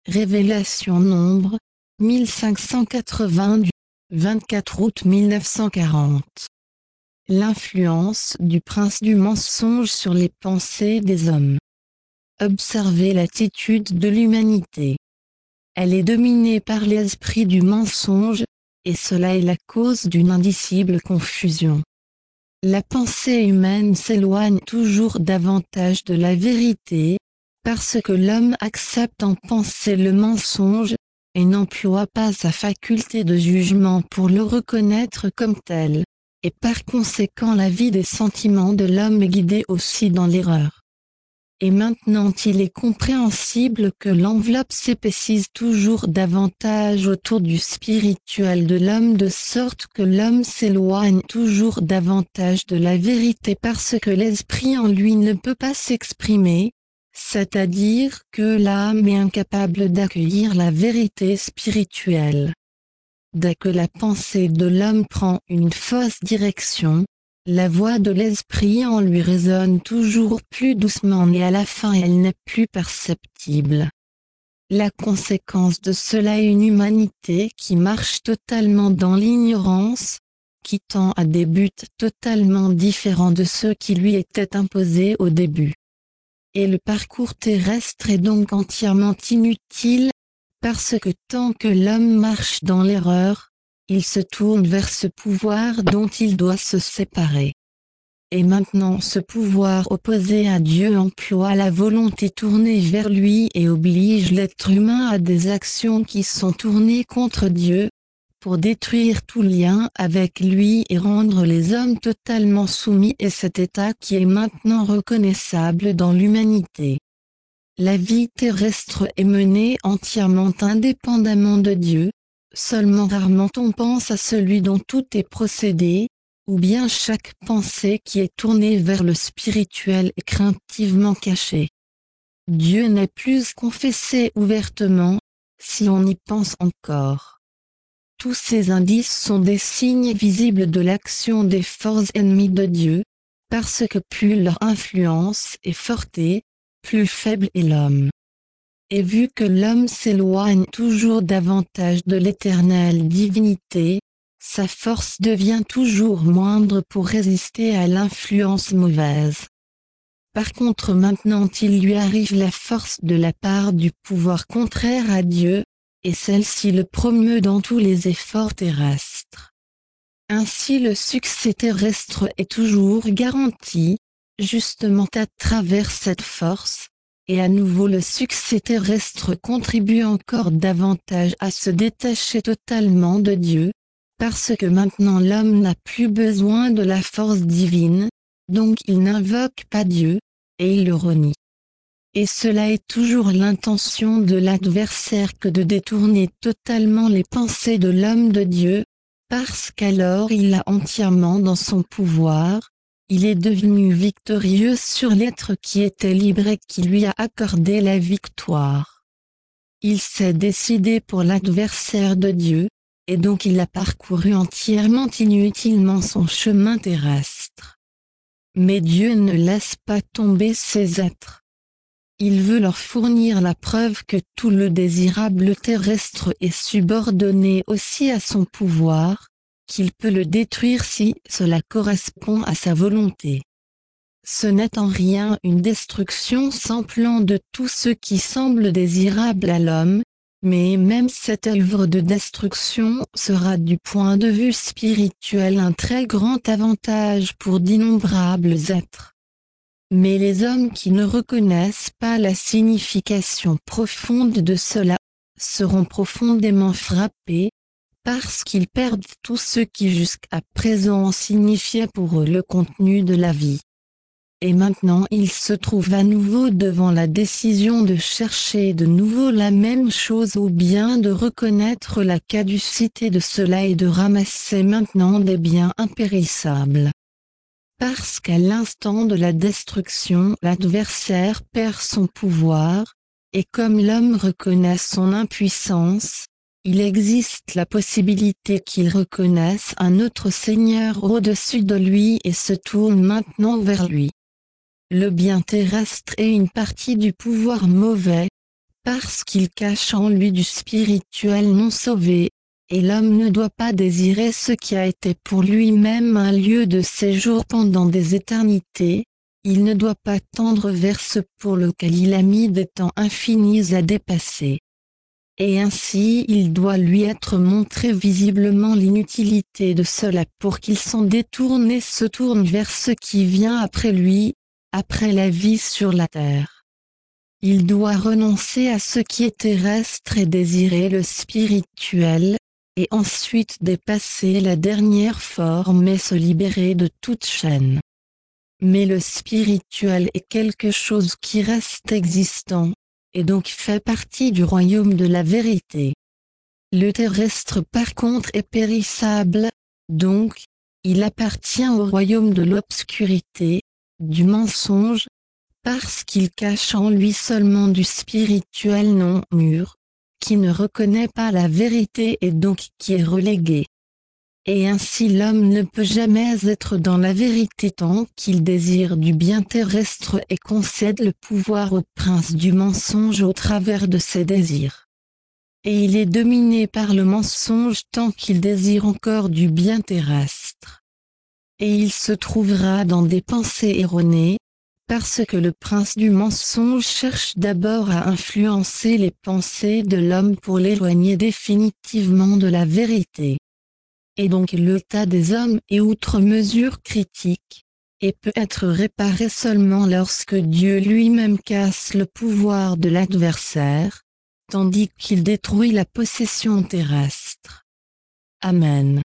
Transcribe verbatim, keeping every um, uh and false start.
Révélation Nombre, mille cinq cent quatre-vingts du vingt-quatre août mille neuf cent quarante. L'influence du prince du mensonge sur les pensées des hommes. Observez l'attitude de l'humanité. Elle est dominée par l'esprit du mensonge, et cela est la cause d'une indicible confusion. La pensée humaine s'éloigne toujours davantage de la vérité, parce que l'homme accepte en penser le mensonge, et n'emploie pas sa faculté de jugement pour le reconnaître comme tel, et par conséquent la vie des sentiments de l'homme est guidée aussi dans l'erreur. Et maintenant il est compréhensible que l'enveloppe s'épaississe toujours davantage autour du spirituel de l'homme de sorte que l'homme s'éloigne toujours davantage de la vérité parce que l'esprit en lui ne peut pas s'exprimer, c'est-à-dire que l'âme est incapable d'accueillir la vérité spirituelle. Dès que la pensée de l'homme prend une fausse direction, la voix de l'esprit en lui résonne toujours plus doucement et à la fin elle n'est plus perceptible. La conséquence de cela est une humanité qui marche totalement dans l'ignorance, qui tend à des buts totalement différents de ceux qui lui étaient imposés au début. Et le parcours terrestre est donc entièrement inutile, parce que tant que l'homme marche dans l'erreur, il se tourne vers ce pouvoir dont il doit se séparer. Et maintenant ce pouvoir opposé à Dieu emploie la volonté tournée vers lui et oblige l'être humain à des actions qui sont tournées contre Dieu, pour détruire tout lien avec lui et rendre les hommes totalement soumis à cet état qui est maintenant reconnaissable dans l'humanité. La vie terrestre est menée entièrement indépendamment de Dieu, seulement rarement on pense à celui dont tout est procédé, ou bien chaque pensée qui est tournée vers le spirituel est craintivement cachée. Dieu n'est plus confessé ouvertement, si on y pense encore. Tous ces indices sont des signes visibles de l'action des forces ennemies de Dieu, parce que plus leur influence est forte, plus faible est l'homme. Et vu que l'homme s'éloigne toujours davantage de l'éternelle divinité, sa force devient toujours moindre pour résister à l'influence mauvaise. Par contre maintenant il lui arrive la force de la part du pouvoir contraire à Dieu, et celle-ci le promeut dans tous les efforts terrestres. Ainsi le succès terrestre est toujours garanti, justement à travers cette force, et à nouveau le succès terrestre contribue encore davantage à se détacher totalement de Dieu, parce que maintenant l'homme n'a plus besoin de la force divine, donc il n'invoque pas Dieu, et il le renie. Et cela est toujours l'intention de l'adversaire que de détourner totalement les pensées de l'homme de Dieu, parce qu'alors il l'a entièrement dans son pouvoir, il est devenu victorieux sur l'être qui était libre et qui lui a accordé la victoire. Il s'est décidé pour l'adversaire de Dieu, et donc il a parcouru entièrement inutilement son chemin terrestre. Mais Dieu ne laisse pas tomber ses êtres. Il veut leur fournir la preuve que tout le désirable terrestre est subordonné aussi à son pouvoir, qu'il peut le détruire si cela correspond à sa volonté. Ce n'est en rien une destruction sans plan de tout ce qui semble désirable à l'homme, mais même cette œuvre de destruction sera du point de vue spirituel un très grand avantage pour d'innombrables êtres. Mais les hommes qui ne reconnaissent pas la signification profonde de cela, seront profondément frappés, parce qu'ils perdent tout ce qui jusqu'à présent signifiait pour eux le contenu de la vie. Et maintenant ils se trouvent à nouveau devant la décision de chercher de nouveau la même chose ou bien de reconnaître la caducité de cela et de ramasser maintenant des biens impérissables. Parce qu'à l'instant de la destruction l'adversaire perd son pouvoir, et comme l'homme reconnaît son impuissance, il existe la possibilité qu'il reconnaisse un autre Seigneur au-dessus de lui et se tourne maintenant vers lui. Le bien terrestre est une partie du pouvoir mauvais, parce qu'il cache en lui du spirituel non sauvé, et l'homme ne doit pas désirer ce qui a été pour lui-même un lieu de séjour pendant des éternités, il ne doit pas tendre vers ce pour lequel il a mis des temps infinis à dépasser. Et ainsi il doit lui être montré visiblement l'inutilité de cela pour qu'il s'en détourne et se tourne vers ce qui vient après lui, après la vie sur la terre. Il doit renoncer à ce qui est terrestre et désirer le spirituel, et ensuite dépasser la dernière forme et se libérer de toute chaîne. Mais le spirituel est quelque chose qui reste existant, et donc fait partie du royaume de la vérité. Le terrestre par contre est périssable, donc, il appartient au royaume de l'obscurité, du mensonge, parce qu'il cache en lui seulement du spirituel non mûr, qui ne reconnaît pas la vérité et donc qui est relégué. Et ainsi l'homme ne peut jamais être dans la vérité tant qu'il désire du bien terrestre et concède le pouvoir au prince du mensonge au travers de ses désirs. Et il est dominé par le mensonge tant qu'il désire encore du bien terrestre. Et il se trouvera dans des pensées erronées, parce que le prince du mensonge cherche d'abord à influencer les pensées de l'homme pour l'éloigner définitivement de la vérité. Et donc l'état des hommes est outre mesure critique, et peut être réparé seulement lorsque Dieu lui-même casse le pouvoir de l'adversaire, tandis qu'il détruit la possession terrestre. Amen.